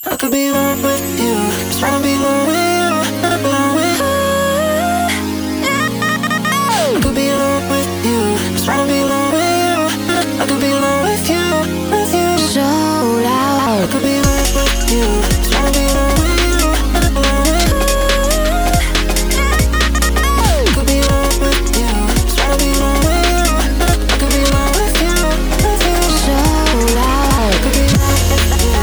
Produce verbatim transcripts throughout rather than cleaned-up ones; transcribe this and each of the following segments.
I could be alone with you, just trying to be alone with you, alone with you. I could be alone with you, just trying to be alone with you. I could be alone with you, with you. So loud. I could be alone with you, just trying to be alone with you, alone with you. I could be alone with you, just trying to be alone with you. I could be alone with you, with you. So loud. I could be alone with you.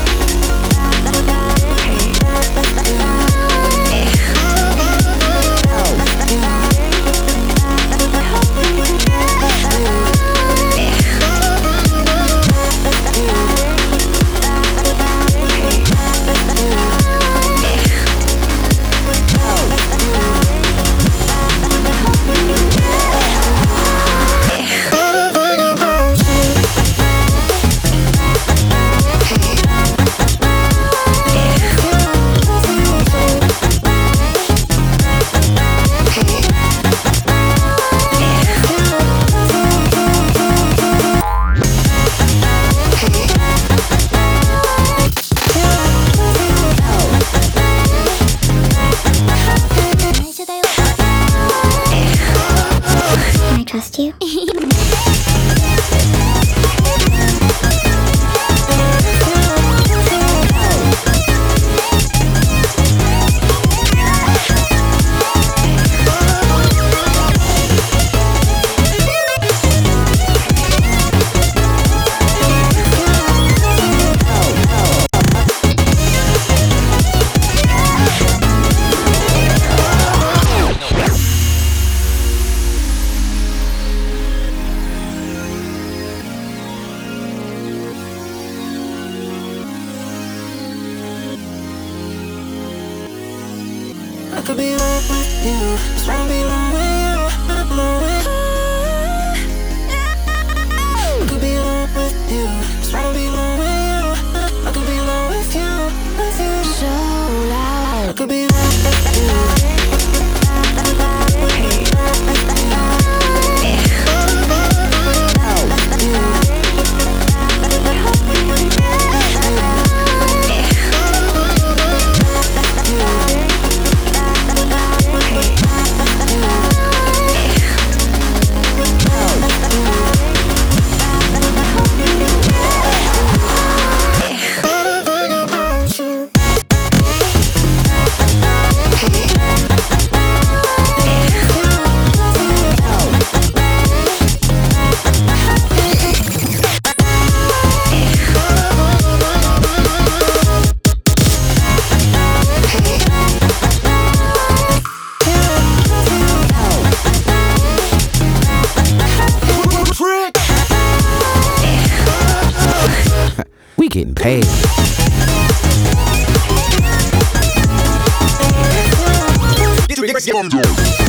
Trust you. I could be alone with you, just trying to be alone with you, alone with you. I could be alone with you, just trying to be alone with you. I could be alone with you, with you. So loud. I could be alone with you. We getting paid. Get your get your